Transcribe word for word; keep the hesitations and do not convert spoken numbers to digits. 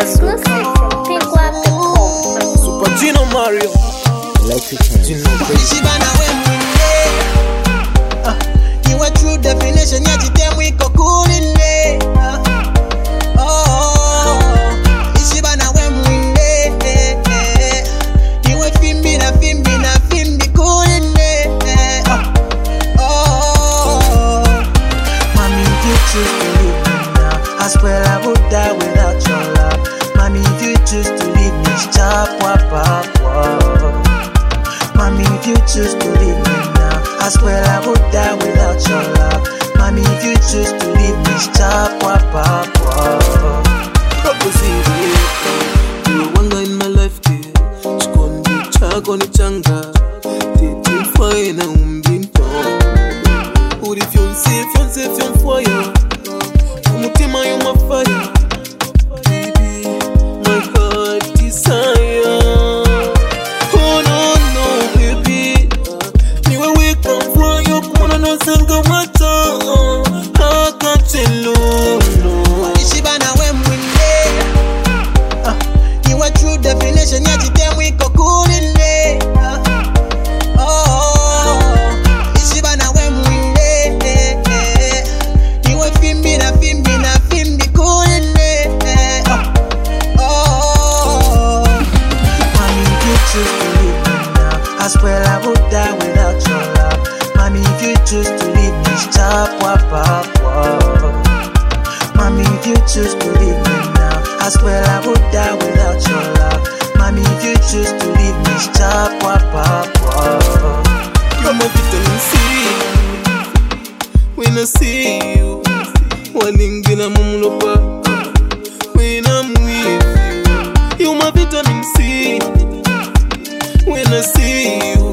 Exclusive from pink wap dot com. Super Gino Mario. Gino Ishibana we mwinde. Niwa true definition ya jitemu iko kulinde. Oh, Ishibana we mwinde. Niwe fimbi na fimbi na fimbi kulinde. Oh, mommy, if you choose to leave me now, I swear I would die without your love. Mommy, if you choose to leave me, stop, wap, wap, wap. Mommy, if you choose to leave me now, I swear I would die without your love. Mommy, if you choose to leave me, stop, wap, wap, wap. You wanga in my life, dear. Chikondi chako ni changa. Tete fine umbinto. Uri fiancé, fiancé, fianfoya. Umutima you my fire. Baby, my heart desire. Oh no, no, baby. Niwe wake up for you. Kumana no sanga mata. Haka chelo, no. Ishibana we mwinde. Niwe true definition ya jitemu iko kulinde. Oh, Ishibana we mwinde. Niwe fimbi na fimbi na fimbi kulinde. Oh, mommy, if you choose to leave me now, I swear I would die without your love. Mommy, if you choose to leave me, stop, wap, wap, wap. Mommy, if you choose to leave me now, I swear I would die without your love. Mommy, if you choose to leave me, stop, wap, wap, wap. You're my vitamin C. When I see you, waningina mumulopa. When I'm with you, you're my vitamin C. When I see you,